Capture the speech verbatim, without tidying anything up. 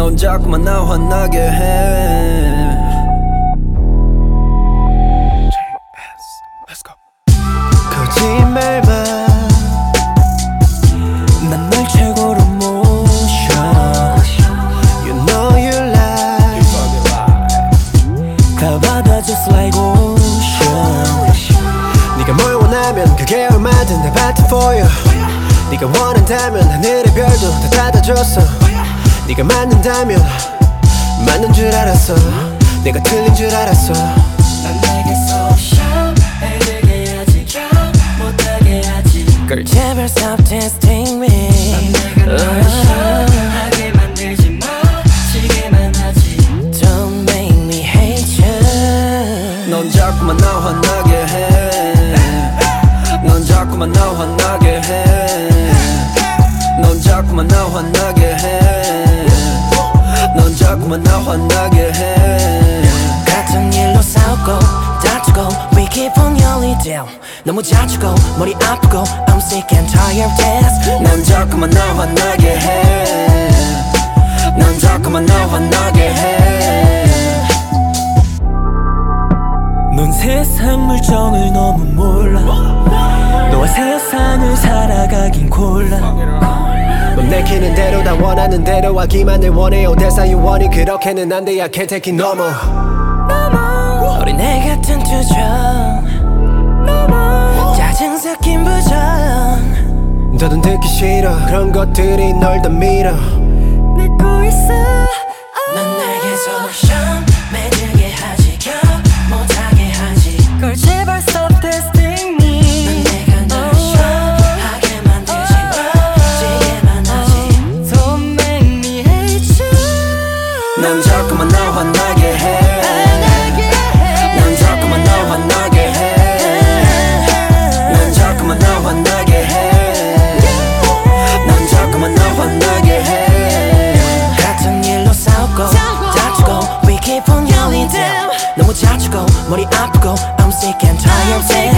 넌 자꾸만 나 화나게 해. 거짓말만 난 널 최고로 모셔. You know you lie. 다 받아 just like ocean. 네가 뭘 원하면 그게 얼마든 내 밭은 for you. 네가 원한다면 하늘의 별도 다 닫아줬어. 네가 맞는다면 맞는 줄 알았어. 내가 틀린 줄 알았어. 난 내게서 샤워해주게 하지 못하게 하지. Girl 제발 stop testing me. 난 내가 널 샤워하게 만들지 마. 지게만 하지. Don't make me hate you. 넌 자꾸만 나 화나게 해. 넌 자꾸만 나 화나게 해. 넌 자꾸만 나 화나게 해. 넌 자꾸만 나 화나게 해. 같은 일로 싸우고 다투고 We keep on yelling down. 너무 자주고 머리 아프고 I'm sick and tired of this. 넌 자꾸만 나 화나게 해. 넌 자꾸만 나 화나게 해. 넌 세상 물정을 너무 몰라. 너와 세상을 살아가긴 곤란. 넌 내키는 대로 다 원하는 대로 하기만을 원해. 어딜 원이 그렇게는 안 돼. I can't take it no more. 어린애 같은 투정 짜증 섞인 부정. 더는 듣기 싫어. 그런 것들이 널 더 밀어. 믿고 있어. 넌 내게서 샴매들게 하지 겨 못하게 하지. 걸 제발 stop testing me. 넌 내가 널 샤워하게 만들지 마. 지게만 하지. Don't make me hate you. 넌 자꾸만 나 화나게 해. 넌 자꾸만 나 화나게 해. 넌 자꾸만 나 화나게 해. 넌 자꾸만 나 화나게 해. 같은 일로 싸우고 다투고 We keep on yelling down. 너무 자주고 머리 아프고 I'm sick and tired of this.